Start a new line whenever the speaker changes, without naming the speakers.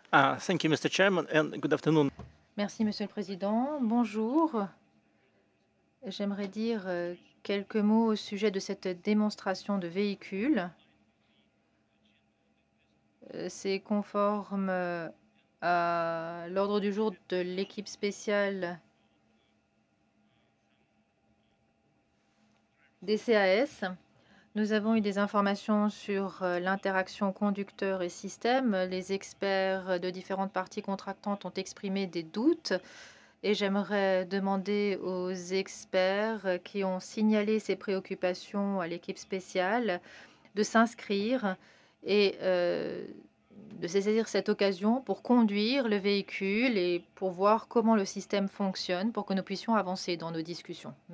Thank you, Mr. Chairman, and good afternoon.
Merci, Monsieur le Président. Bonjour. J'aimerais dire quelques mots au sujet de cette démonstration de véhicule. C'est conforme à l'ordre du jour de l'équipe spéciale des CAS. Nous avons eu des informations sur l'interaction conducteur et système. Les experts de différentes parties contractantes ont exprimé des doutes et j'aimerais demander aux experts qui ont signalé ces préoccupations à l'équipe spéciale de s'inscrire et de saisir cette occasion pour conduire le véhicule et pour voir comment le système fonctionne pour que nous puissions avancer dans nos discussions.